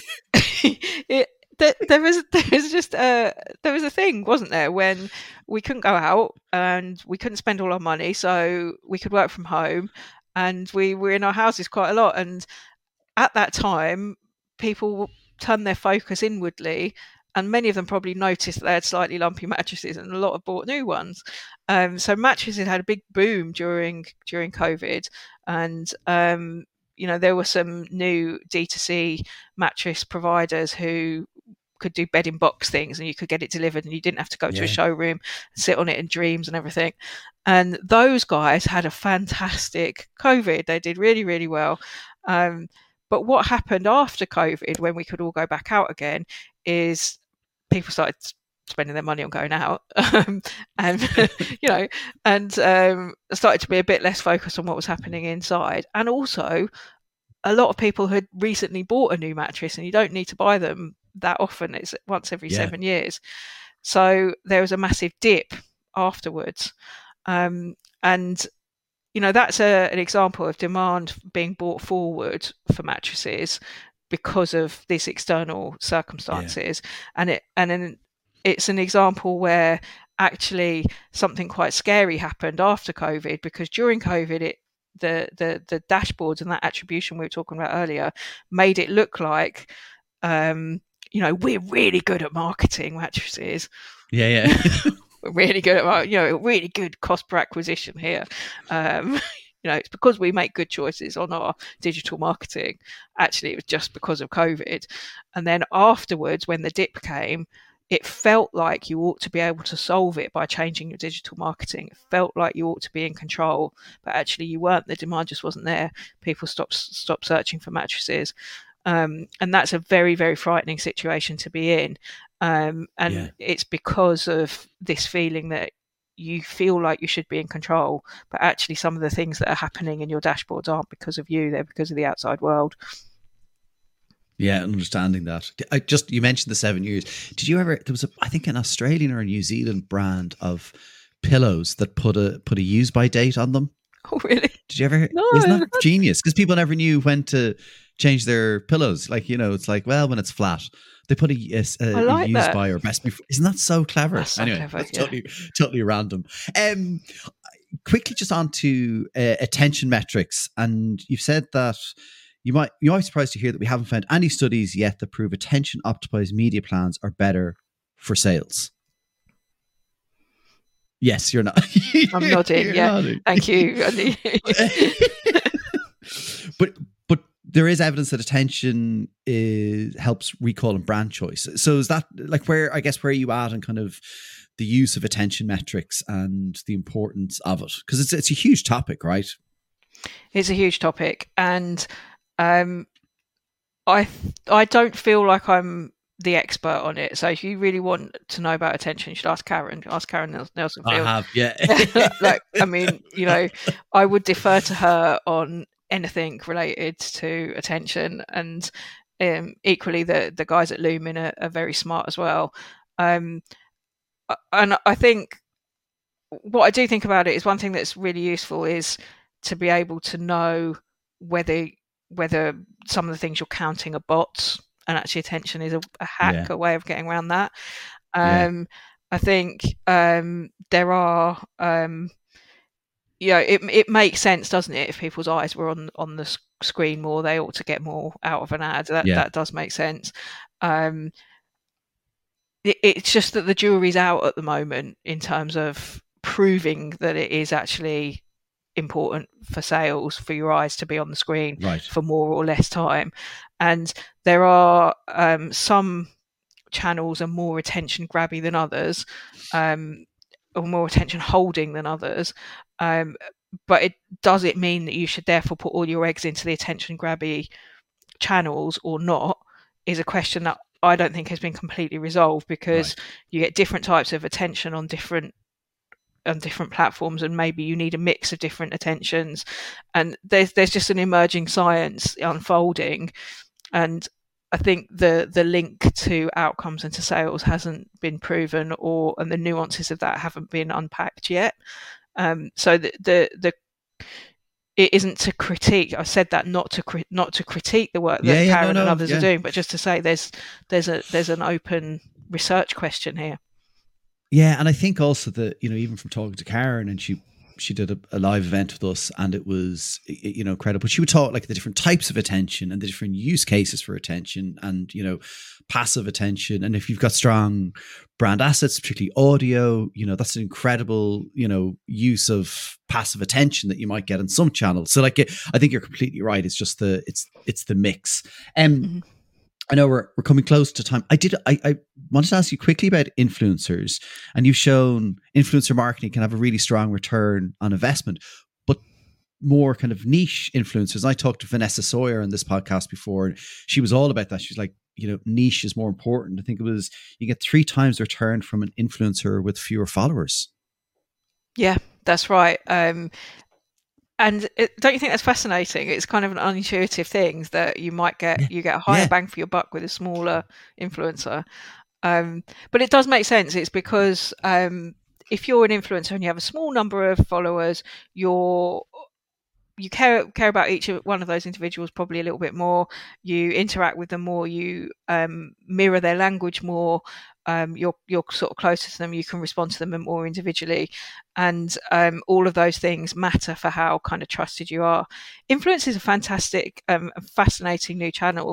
it, there, there was there was just a there was a thing, wasn't there, when we couldn't go out and we couldn't spend all our money, so we could work from home, and we were in our houses quite a lot. And at that time, people turned their focus inwardly, and many of them probably noticed that they had slightly lumpy mattresses, and a lot have bought new ones. Um, so mattresses had a big boom during during COVID, and um, you know, there were some new D two C mattress providers who could do bed in box things, and you could get it delivered, and you didn't have to go yeah. to a showroom and sit on it in Dreams and everything. And those guys had a fantastic COVID. They did really, really well. Um, But what happened after COVID, when we could all go back out again, is people started spending their money on going out, um, and you know, and um, started to be a bit less focused on what was happening inside. And also, a lot of people had recently bought a new mattress, and you don't need to buy them that often. It's once every yeah. seven years. So there was a massive dip afterwards, um, and. You know, that's a, an example of demand being brought forward for mattresses because of these external circumstances. Yeah. And it and then it's an example where actually something quite scary happened after COVID, because during COVID, it the the the dashboards and that attribution we were talking about earlier made it look like um, you know, we're really good at marketing mattresses. Yeah, yeah. We're really good at, you know, really good cost per acquisition here. Um, you know, it's because we make good choices on our digital marketing. Actually, it was just because of COVID. And then afterwards, when the dip came, it felt like you ought to be able to solve it by changing your digital marketing. It felt like you ought to be in control, but actually you weren't. The demand just wasn't there. People stopped stopped searching for mattresses. Um, and that's a very, very frightening situation to be in. Um, and yeah. It's because of this feeling that you feel like you should be in control, but actually some of the things that are happening in your dashboards aren't because of you, they're because of the outside world. Yeah, understanding that. I just, you mentioned the seven years. Did you ever, there was a, I think an Australian or a New Zealand brand of pillows that put a put a use by date on them. Oh, really? Did you ever? No. Isn't that genius? Because people never knew when to change their pillows. Like, you know, it's like, well, when it's flat, they put a, a, a, like a use that. by or best before. Isn't that so clever? That's so anyway, clever, that's yeah. totally, totally random. Um, quickly, just on to uh, attention metrics. And you've said that you might, you might be surprised to hear that we haven't found any studies yet that prove attention optimized media plans are better for sales. Yes, you're not. I'm nodding. You're yeah, nodding. Thank you. but but there is evidence that attention is helps recall and brand choice. So is that like where I guess where are you at and kind of the use of attention metrics and the importance of it? Because it's it's a huge topic, right? It's a huge topic, and um, I I don't feel like I'm the expert on it. So if you really want to know about attention, you should ask Karen. Ask Karen Nelson Field. I have, yeah. Like, I mean, you know, I would defer to her on anything related to attention, and um, equally, the the guys at Lumen are, are very smart as well. Um, and I think what I do think about it is one thing that's really useful is to be able to know whether whether some of the things you're counting are bots. And actually attention is a, a hack, yeah. a way of getting around that. Um, yeah. I think um, there are, um, you know, it it makes sense, doesn't it? If people's eyes were on, on the screen more, they ought to get more out of an ad. That yeah. that does make sense. Um, it, it's just that the jury's out at the moment in terms of proving that it is actually important for sales for your eyes to be on the screen right. for more or less time. And there are um, some channels are more attention grabby than others, um, or more attention holding than others. Um, but it does it mean that you should therefore put all your eggs into the attention grabby channels or not? Is a question that I don't think has been completely resolved, because right. you get different types of attention on different on different platforms, and maybe you need a mix of different attentions. And there's there's just an emerging science unfolding. And I think the the link to outcomes and to sales hasn't been proven, or and the nuances of that haven't been unpacked yet. Um, so the, the the it isn't to critique. I said that not to cri- not to critique the work that yeah, yeah, Karen no, no, and others yeah. are doing, but just to say there's there's a there's an open research question here. Yeah, and I think also that, you know, even from talking to Karen, and she she did a, a live event with us, and it was, you know, incredible. She would talk like the different types of attention and the different use cases for attention, and, you know, passive attention. And if you've got strong brand assets, particularly audio, you know, that's an incredible, you know, use of passive attention that you might get on some channels. So like, I think you're completely right. It's just the, it's, it's the mix. Um, mm-hmm. I know we're we're coming close to time. I did. I, I wanted to ask you quickly about influencers, and you've shown influencer marketing can have a really strong return on investment, but more kind of niche influencers. I talked to Vanessa Sawyer on this podcast before, and she was all about that. She's like, you know, niche is more important. I think it was you get three times return from an influencer with fewer followers. Yeah, that's right. Um, And it, don't you think that's fascinating? It's kind of an unintuitive thing that you might get, yeah. you get a higher yeah. bang for your buck with a smaller influencer. Um, but it does make sense. It's because um, if you're an influencer and you have a small number of followers, you're you care care about each one of those individuals probably a little bit more. You interact with them more. You um, mirror their language more. Um, you're you're sort of closer to them. You can respond to them more individually, and um, all of those things matter for how kind of trusted you are. Influence is a fantastic, um, fascinating new channel.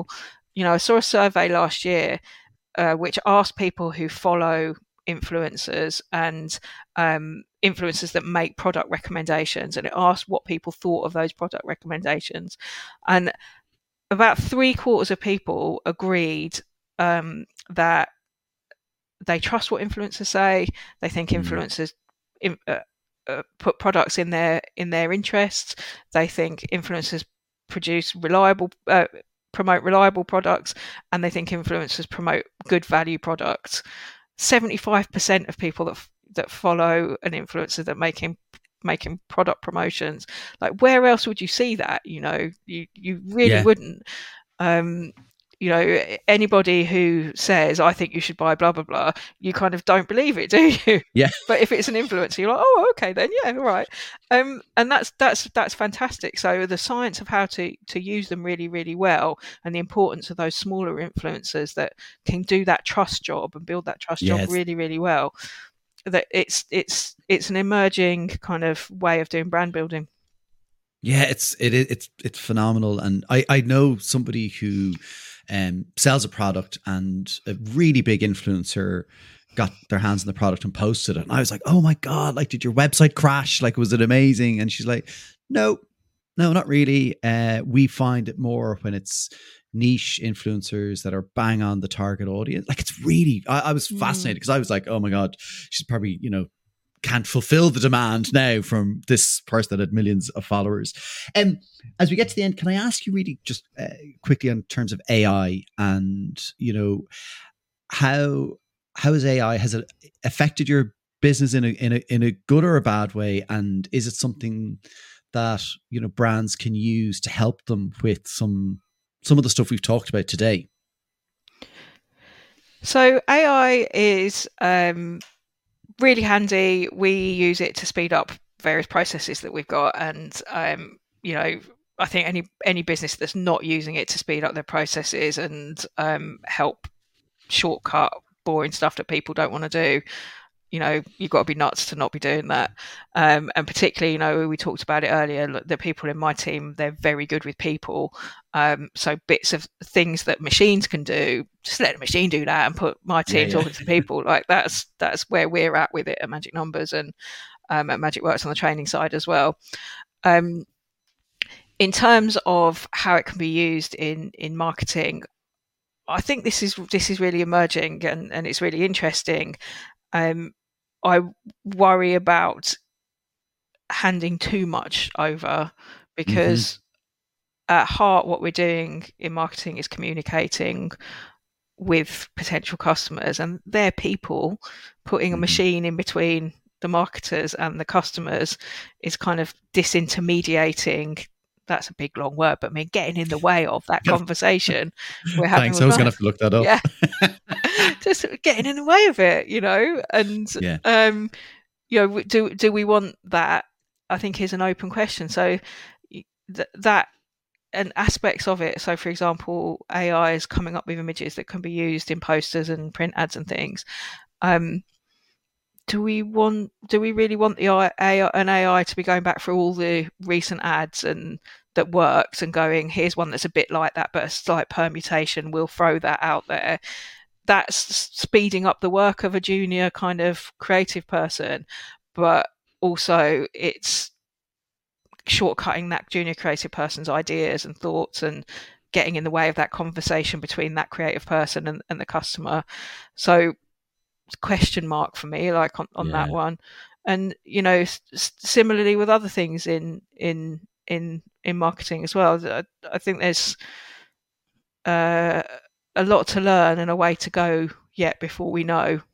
you know, I saw a survey last year uh, which asked people who follow influencers and um, influencers that make product recommendations, and it asked what people thought of those product recommendations. And about three quarters of people agreed um, that they trust what influencers say. They think influencers in, uh, uh, put products in their in their interests. They think influencers produce reliable, uh, promote reliable products, and they think influencers promote good value products. seventy-five percent of people that that follow an influencer that making making product promotions, like where else would you see that? You know, you you really Yeah. wouldn't. Um, you know, anybody who says, I think you should buy blah, blah, blah, you kind of don't believe it, do you? Yeah. But if it's an influencer, you're like, oh, okay, then, yeah, all right. Um, and that's that's that's fantastic. So the science of how to, to use them really, really well, and the importance of those smaller influencers that can do that trust job and build that trust Yeah, job it's- really, really well, that it's it's it's an emerging kind of way of doing brand building. Yeah, it's it is it's it's phenomenal, and I I know somebody who um sells a product, and a really big influencer got their hands on the product and posted it, and I was like, oh my god, like, did your website crash? Like, was it amazing? And she's like, no, no, not really. Uh, we find it more when it's niche influencers that are bang on the target audience. Like, it's really, I, I was fascinated because I was like, oh my god, she's probably, you know, can't fulfill the demand now from this person that had millions of followers. And um, as we get to the end, can I ask you really just uh, quickly on terms of A I, and, you know, how how has A I, has it affected your business in a in a in a good or a bad way? And is it something that, you know, brands can use to help them with some some of the stuff we've talked about today? So A I is um, really handy. We use it to speed up various processes that we've got, and um, you know, I think any any business that's not using it to speed up their processes and um, help shortcut boring stuff that people don't want to do, you know, you've got to be nuts to not be doing that. Um, and particularly, you know, we talked about it earlier, the people in my team, they're very good with people. Um, so bits of things that machines can do, just let the machine do that and put my team Yeah, yeah. talking to people. Like that's that's where we're at with it at Magic Numbers, and um, at Magic Works on the training side as well. Um, in terms of how it can be used in in marketing, I think this is this is really emerging, and, and it's really interesting. Um, I worry about handing too much over, because mm-hmm. at heart, what we're doing in marketing is communicating with potential customers, and they're people. Putting mm-hmm. a machine in between the marketers and the customers is kind of disintermediating. That's a big long word, but I mean, getting in the way of that conversation we're having. Thanks. I was going to have to look that up. Yeah. Just getting in the way of it, you know, and, yeah. um, you know, do, do we want that? I think is an open question. So th- that and aspects of it. So for example, A I is coming up with images that can be used in posters and print ads and things. Um, do we want, do we really want the A I, an A I to be going back through all the recent ads and that works and going, here's one that's a bit like that, but a slight permutation, we'll throw that out there? That's speeding up the work of a junior kind of creative person, but also it's shortcutting that junior creative person's ideas and thoughts and getting in the way of that conversation between that creative person and, and the customer. So question mark for me, like on, on yeah. that one. And, you know, s- similarly with other things in, in, in, in marketing as well, I, I think there's uh, a lot to learn and a way to go yet before we know.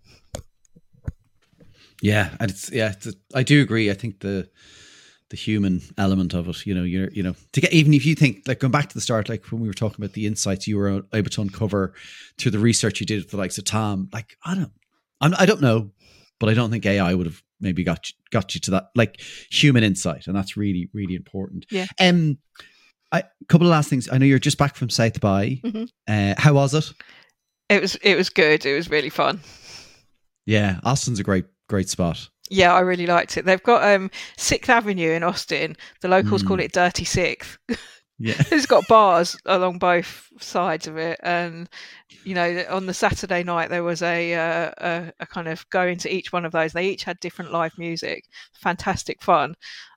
Yeah. And it's, yeah, it's a, I do agree. I think the, the human element of it, you know, you're, you know, to get, even if you think, like going back to the start, like when we were talking about the insights you were able to uncover through the research you did with the likes of Tom, like, I don't, I'm, I don't know, but I don't think A I would have maybe got you, got you to that, like, human insight. And that's really, really important. Yeah. Um, I, a couple of last things. I know you're just back from South by. Mm-hmm. Uh, how was it? It was, it was good. It was really fun. Yeah. Austin's a great, great spot. Yeah, I really liked it. They've got um, Sixth Avenue in Austin. The locals Mm. call it Dirty Sixth. Yeah. It's got bars along both sides of it, and you know, on the Saturday night there was a, uh, a a kind of go into each one of those. They each had different live music, fantastic fun.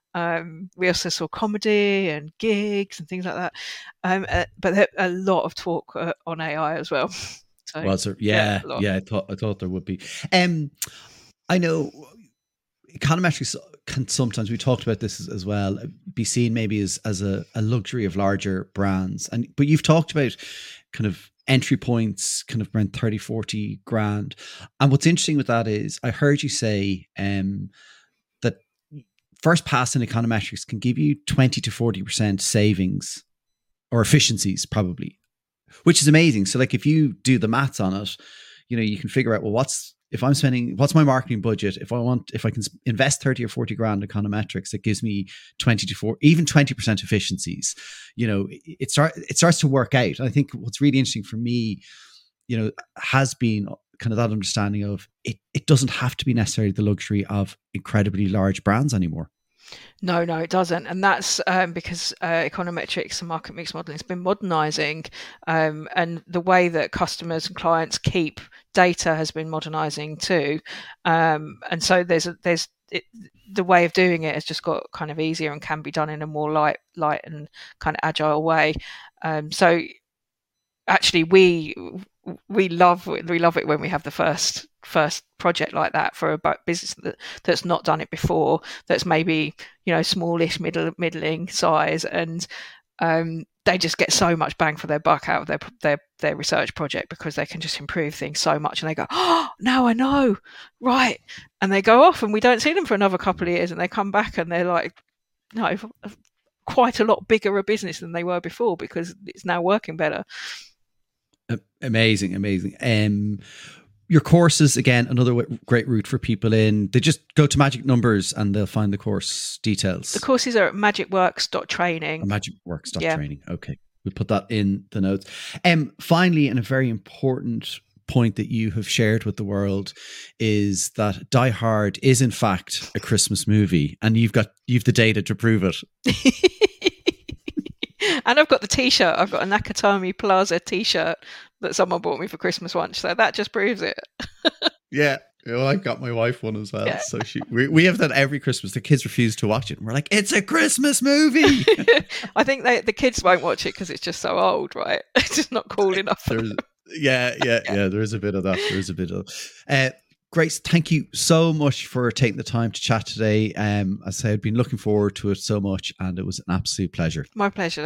Um, we also saw comedy and gigs and things like that, um, uh, but there, a lot of talk uh, on A I as well. So, well, so, yeah, yeah, yeah, I thought I thought there would be. Um, I know econometrics can sometimes, we talked about this as, as well, be seen maybe as as a, a luxury of larger brands, and but you've talked about kind of entry points, kind of around thirty, forty grand. And what's interesting with that is, I heard you say um, that first pass in econometrics can give you twenty to forty percent savings or efficiencies, probably, which is amazing. So like if you do the maths on it, you know, you can figure out, well, what's, if I'm spending, what's my marketing budget? If I want, if I can invest thirty or forty grand in econometrics, it gives me twenty to four, even twenty percent efficiencies. You know, it start, it starts to work out. I think what's really interesting for me, you know, has been kind of that understanding of it, it doesn't have to be necessarily the luxury of incredibly large brands anymore. No, no, it doesn't. And that's um, because uh, econometrics and market mix modeling has been modernizing, um, and the way that customers and clients keep data has been modernizing too. Um, and so there's a, there's it, the way of doing it has just got kind of easier and can be done in a more light, light and kind of agile way. Um, so actually, we we love we love it when we have the first first project like that for a business that, that's not done it before, that's maybe, you know, smallish, middle middling size, and um, they just get so much bang for their buck out of their their their research project because they can just improve things so much, and they go, oh, now I know, right, and they go off, and we don't see them for another couple of years, and they come back and they're like, no, quite a lot bigger a business than they were before because it's now working better. Amazing, amazing. Um, your courses, again, another w- great route for people in. They just go to Magic Numbers and they'll find the course details. The courses are at magicworks dot training. magicworks dot training. Yeah. Okay. We'll put that in the notes. Um, finally, and a very important point that you have shared with the world is that Die Hard is in fact a Christmas movie, and you've got you've the data to prove it. And I've got the T-shirt. I've got a Nakatomi Plaza T-shirt that someone bought me for Christmas once. So that just proves it. Yeah. Well, I got my wife one as well. Yeah. So she, we, we have that every Christmas. The kids refuse to watch it. And we're like, it's a Christmas movie. I think they, the kids won't watch it because it's just so old, right? It's just not cool enough for them. Yeah, yeah, yeah, yeah. There is a bit of that. There is a bit of uh, Grace, thank you so much for taking the time to chat today. Um, as I say, I've been looking forward to it so much, and it was an absolute pleasure. My pleasure.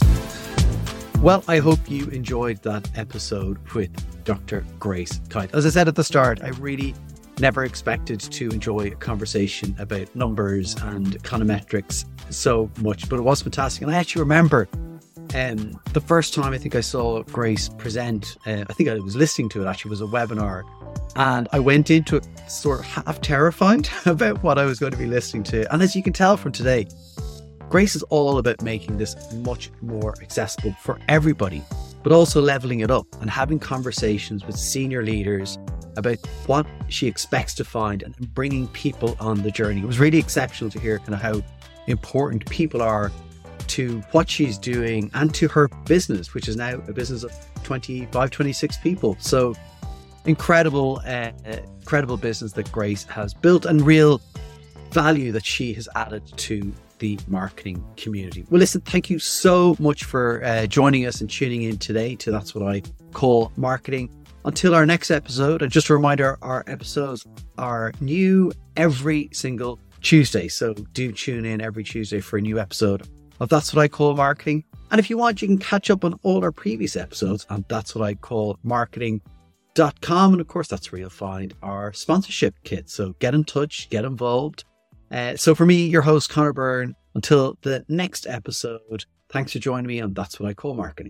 Well, I hope you enjoyed that episode with Doctor Grace Kite. As I said at the start, I really never expected to enjoy a conversation about numbers and econometrics so much, but it was fantastic. And I actually remember um, the first time I think I saw Grace present, uh, I think I was listening to it actually, was a webinar. And I went into it sort of half terrified about what I was going to be listening to. And as you can tell from today, Grace is all about making this much more accessible for everybody, but also leveling it up and having conversations with senior leaders about what she expects to find and bringing people on the journey. It was really exceptional to hear kind of how important people are to what she's doing and to her business, which is now a business of twenty-five, twenty-six people. So incredible, uh, incredible business that Grace has built and real value that she has added to the marketing community. Well, listen, thank you so much for uh, joining us and tuning in today to That's What I Call Marketing. Until our next episode, and just a reminder, our episodes are new every single Tuesday. So do tune in every Tuesday for a new episode of That's What I Call Marketing. And if you want, you can catch up on all our previous episodes on That's What I Call Marketing dot com. And of course, that's where you'll find our sponsorship kit. So get in touch, get involved. Uh, so for me, your host, Conor Byrne, until the next episode, thanks for joining me on That's What I Call Marketing.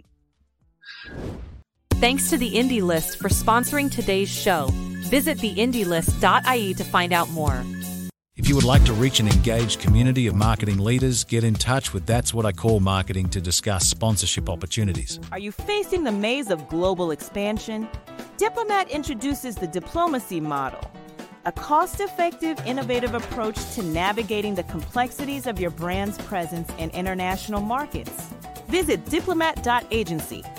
Thanks to the Indie List for sponsoring today's show. Visit the indie list dot I E to find out more. If you would like to reach an engaged community of marketing leaders, get in touch with That's What I Call Marketing to discuss sponsorship opportunities. Are you facing the maze of global expansion? Diplomat introduces the diplomacy model, a cost-effective, innovative approach to navigating the complexities of your brand's presence in international markets. Visit diplomat dot agency